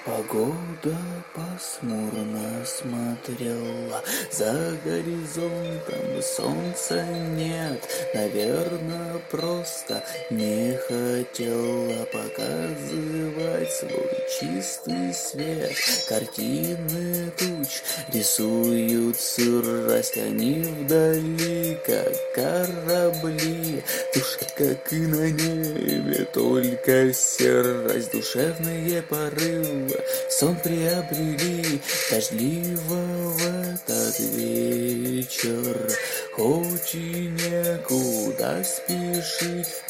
Погода пасмурно смотрела, за горизонтом солнца нет. Наверное, просто не хотела показывать свой чистый свет. Картины туч рисуют сырость, они вдали, как корабли. Душа, как и на небе, только серость, душевные порывы сон приобрели. Дождливо в этот вечер, хоть и некуда спешить в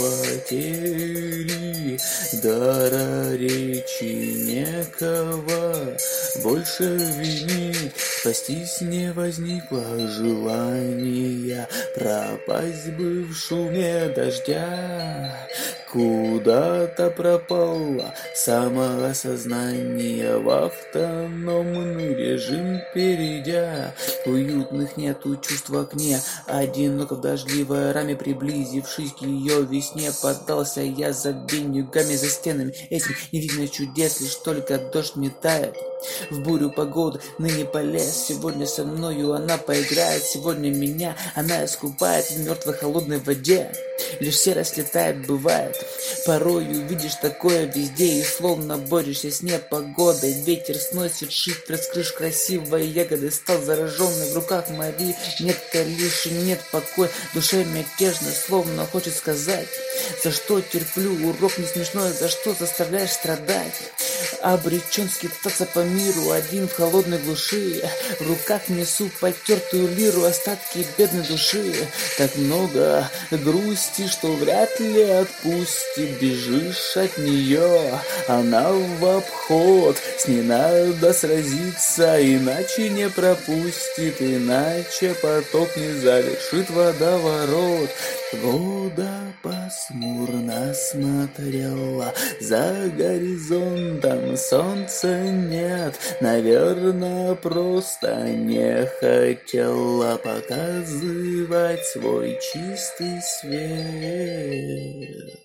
потери, дара речи некого больше винить. Спастись не возникло желания, пропасть бы в шуме дождя. Куда-то пропало самоосознание, в автономный режим перейдя. Уютных нету чувств в окне, одиноко в дождливой раме, приблизившись к ее весне, поддался я забегами за стенами. Этим не видно чудес, лишь только дождь метает в бурю погоды ныне полез. Сегодня со мною она поиграет, сегодня меня она искупает в мертвой холодной воде. Лишь серость летает, бывает, порою видишь такое везде, и словно борешься с непогодой. Ветер сносит шифр, раскрыш красивой ягоды, стал зараженной в руках Марии. Нет лишь нет покоя, душе мятежно, словно хочет сказать: за что терплю, урок не смешной, за что заставляешь страдать. Обречен скитаться по миру, один в холодной глуши, в руках несу потертую лиру, остатки бедной души. Так много грусти, что вряд ли отпустит, бежишь от нее, она в обход. С ней надо сразиться, иначе не пропустит, иначе поток не завершит водоворот. Вода пасмурно смотрела, за горизонтом солнца нет. Наверное, просто не хотела показывать свой чистый свет.